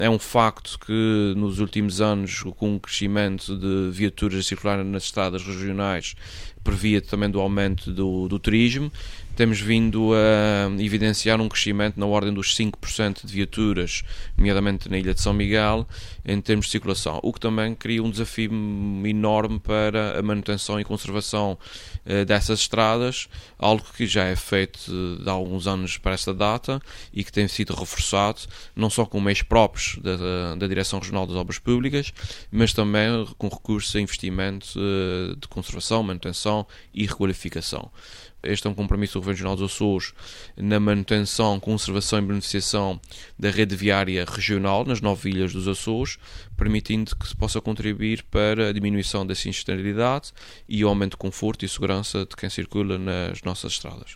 É um facto que nos últimos anos, com o crescimento de viaturas a circular nas estradas regionais, por via também do aumento do turismo, temos vindo a evidenciar um crescimento na ordem dos 5% de viaturas, nomeadamente na Ilha de São Miguel, em termos de circulação, o que também cria um desafio enorme para a manutenção e conservação dessas estradas, algo que já é feito há alguns anos para esta data e que tem sido reforçado, não só com meios próprios da Direção Regional das Obras Públicas, mas também com recursos a investimentos de conservação, manutenção e requalificação. Este é um compromisso do Governo Regional dos Açores na manutenção, conservação e beneficiação da rede viária regional nas 9 ilhas dos Açores, permitindo que se possa contribuir para a diminuição da sinistralidade e o aumento de conforto e segurança de quem circula nas nossas estradas.